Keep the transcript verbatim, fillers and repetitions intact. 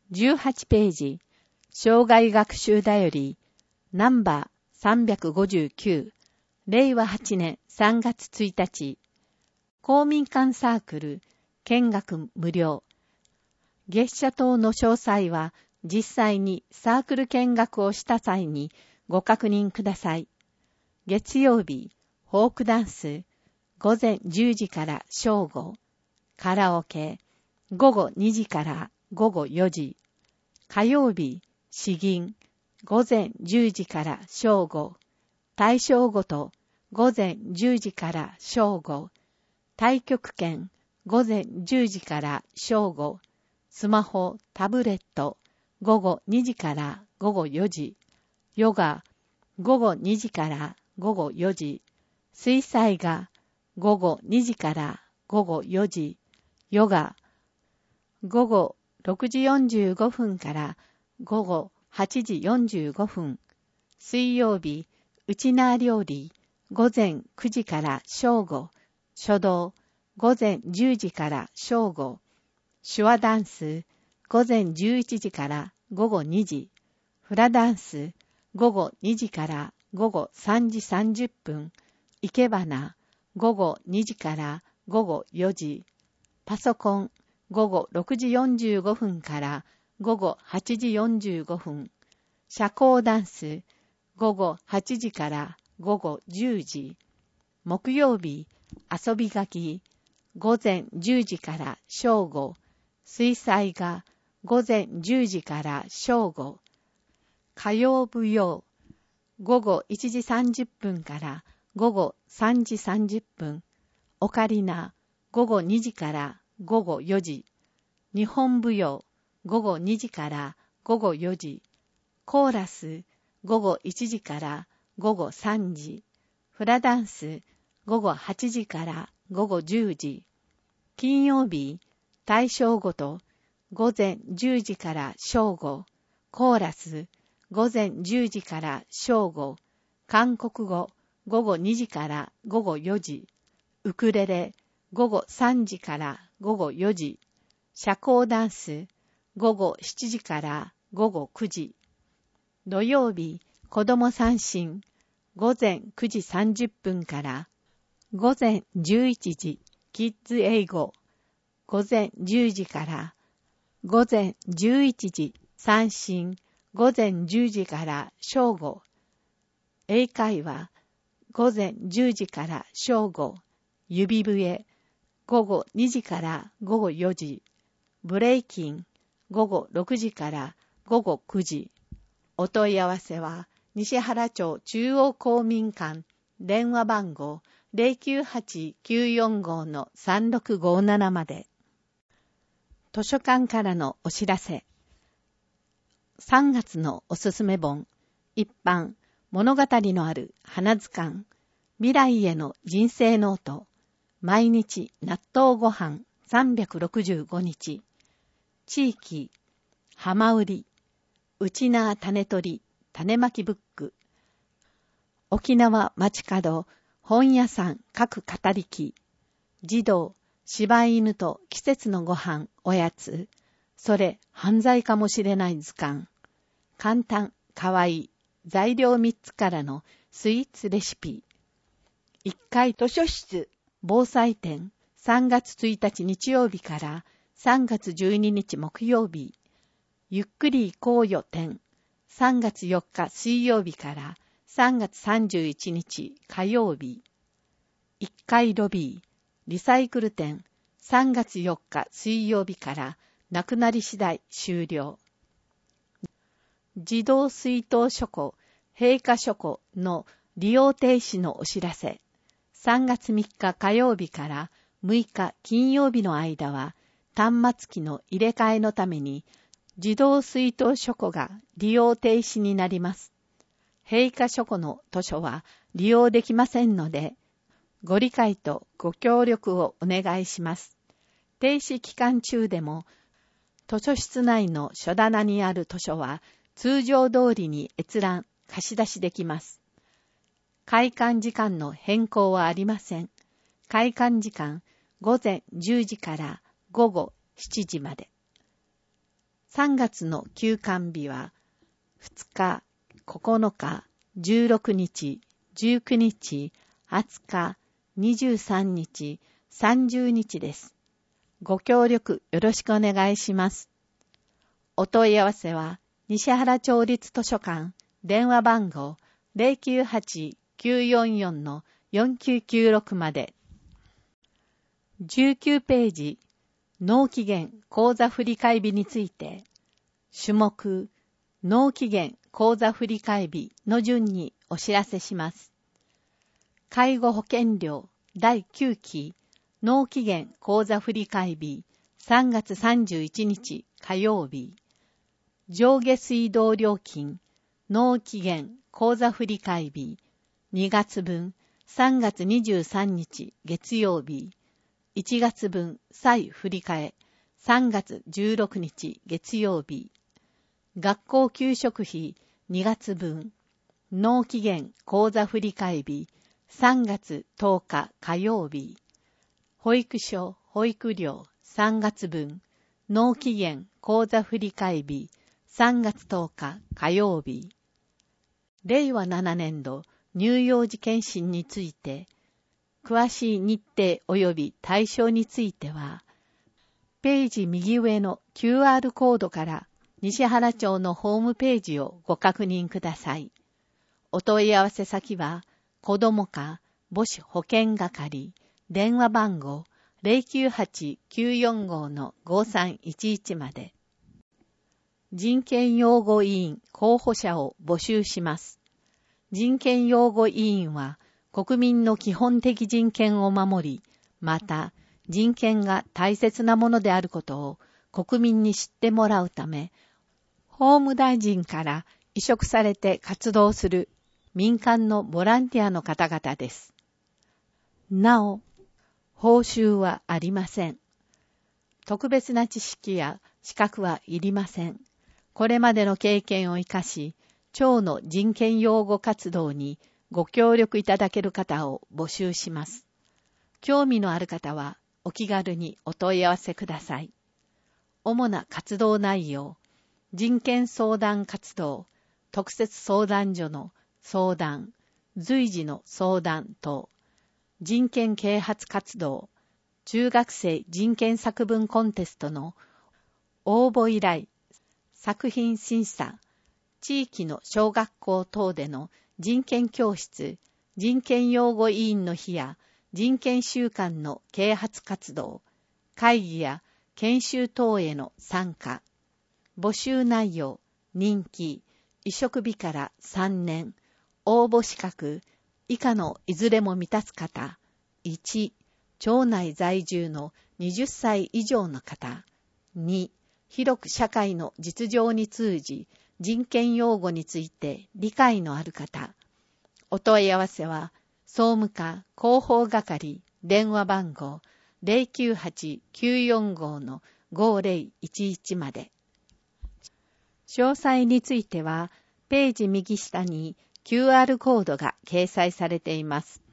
じゅうはちページ、生涯学習だより、ナンバーさんびゃくごじゅうきゅう、れいわはちねんさんがつついたち、公民館サークル、見学無料。月謝等の詳細は、実際にサークル見学をした際にご確認ください。月曜日、フォークダンス、ごぜんじゅうじから正午、カラオケ、ごごにじからごごよじ、火曜日、詩吟、ごぜんじゅうじから正午、大正ごとごぜんじゅうじから正午、太極拳、ごぜんじゅうじから正午、スマホ、タブレット、ごごにじからごごよじ、ヨガ、ごごにじからごごよじ、水彩画、ごごにじからごごよじ、ヨガ、ごごろくじよんじゅうごふんからごごはちじよんじゅうごふん、水曜日、ウチナー料理、ごぜんくじから正午、書道、ごぜんじゅうじから正午、手話ダンス、ごぜんじゅういちじからごごにじ、フラダンス、ごごにじからごごさんじさんじゅっぷん、生け花、ごごにじからごごよじ、パソコン、ごごろくじよんじゅうごふんからごごはちじよんじゅうごふん、社交ダンス、ごごはちじからごごじゅうじ、木曜日、遊び書き、ごぜんじゅうじから正午、水彩画、ごぜんじゅうじから正午、歌謡舞踊、ごごいちじさんじゅっぷんからごごさんじさんじゅっぷん、オカリナ、ごごにじからごごよじ、日本舞踊、ごごにじからごごよじ、コーラス、ごごいちじからごごさんじ、フラダンス、ごごはちじからごごじゅうじ、金曜日、大正ごと、ごぜんじゅうじから正午、コーラス、ごぜんじゅうじから正午、韓国語、ごごにじからごごよじ、ウクレレ、ごごさんじからごごよじ、社交ダンス、ごごしちじからごごくじ、土曜日、子供三振、ごぜんくじさんじゅっぷんからごぜんじゅういちじ、キッズ英語、ごぜんじゅうじからごぜんじゅういちじ、三振、ごぜんじゅうじから正午、英会話、ごぜんじゅうじから正午、指笛、ごごにじからごごよじ、ブレイキン、ごごろくじからごごくじ。お問い合わせは、西原町中央公民館、電話番号 ゼロきゅうはちきゅうよんご のさんろくごななまで。図書館からのお知らせ。さんがつのおすすめ本、一般、物語のある花図鑑、未来への人生ノート、毎日納豆ご飯さんびゃくろくじゅうごにち、地域、浜売り、うちなー種取り、種まきブック、沖縄街角、本屋さん各語りき、児童、柴犬と季節のご飯、おやつ、それ犯罪かもしれない図鑑、簡単、かわいい、材料みっつからのスイーツレシピ、いっかい図書室、防災展、さんがつついたち日曜日からさんがつじゅうににち木曜日、ゆっくり行こうよ展、さんがつよっか水曜日からさんがつさんじゅういちにち火曜日、いっかいロビー、リサイクル展、さんがつよっか水曜日からなくなり次第終了。自動水筒書庫、閉花書庫の利用停止のお知らせ。さんがつみっか火曜日からむいか金曜日の間は、端末機の入れ替えのために、自動水筒書庫が利用停止になります。閉花書庫の図書は利用できませんので、ご理解とご協力をお願いします。停止期間中でも、図書室内の書棚にある図書は通常通りに閲覧、貸し出しできます。開館時間の変更はありません。開館時間、ごぜんじゅうじからごごしちじまで。 さんがつの休館日はふつか、ここのか、じゅうろくにち、じゅうくにち、はつか、にじゅうさんにち、さんじゅうにちです。ご協力よろしくお願いします。お問い合わせは、西原町立図書館、電話番号 ゼロきゅうはち きゅうよんよん よんきゅうきゅうろく まで。じゅうきゅうページ、納期限口座振替日について、種目、納期限口座振替日の順にお知らせします。介護保険料だいきゅうき納期限口座振替日さんがつさんじゅういちにち火曜日。上下水道料金納期限口座振替日にがつぶんさんがつにじゅうさんにち月曜日。いちがつぶん再振り替えさんがつじゅうろくにち月曜日。学校給食費にがつぶん納期限口座振替日さんがつとおか火曜日。保育所保育料さんがつぶん納期限口座振替日さんがつとおか火曜日。れいわななねんど乳幼児健診について詳しい日程及び対象については、ページ右上の キューアール コードから西原町のホームページをご確認ください。お問い合わせ先は、子ども課母子保健係、電話番号 ゼロきゅうはち きゅうよんご ごさんいちいち まで。人権擁護委員候補者を募集します。人権擁護委員は、国民の基本的人権を守り、また人権が大切なものであることを国民に知ってもらうため、法務大臣から委嘱されて活動する民間のボランティアの方々です。なお、報酬はありません。特別な知識や資格はいりません。これまでの経験を生かし、町の人権擁護活動にご協力いただける方を募集します。興味のある方はお気軽にお問い合わせください。主な活動内容、人権相談活動、特設相談所の相談、随時の相談等、人権啓発活動、中学生人権作文コンテストの応募依頼、作品審査、地域の小学校等での人権教室、人権擁護委員の日や人権週間の啓発活動、会議や研修等への参加、募集内容、任期、委嘱日からさんねん、応募資格、以下のいずれも満たす方、いち、町内在住のはたち以上の方、に、広く社会の実情に通じ、人権擁護について理解のある方。お問い合わせは、総務課広報係電話番号 ゼロきゅうはち きゅうよんご ごゼロいちいち まで。詳細については、ページ右下に キューアール コードが掲載されています。